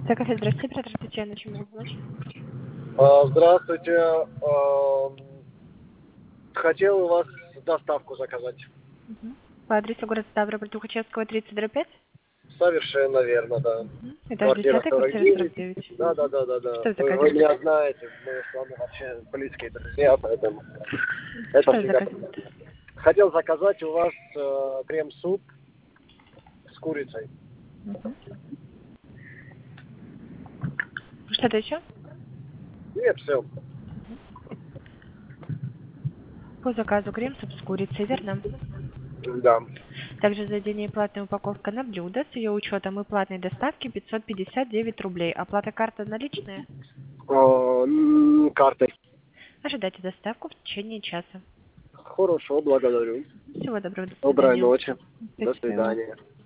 Так, здравствуйте, оператор Татьяна, чем могу помочь? Здравствуйте. Хотел у вас доставку заказать. По адресу город Ставрополь, Тухачевского, 30/5? Совершенно верно, да. Этаж Квартира 10, квартира 49. 49. Да. Что вы Вы заказываете? меня знаете, мы с вами вообще близкие друзья, поэтому это Что вы всегда. заказываете? Хотел заказать у вас крем-суп с курицей. Что-то еще? Нет, все. По заказу крем-суп с курицей, верно? Да. Также заведение и платная упаковка на блюдо с ее учетом и платной доставки 559 рублей. Оплата карта наличная? Картой. Ожидайте доставку в течение часа. Хорошо, благодарю. Всего доброго, до Доброй свидания. ночи. До Спасибо и вам. свидания.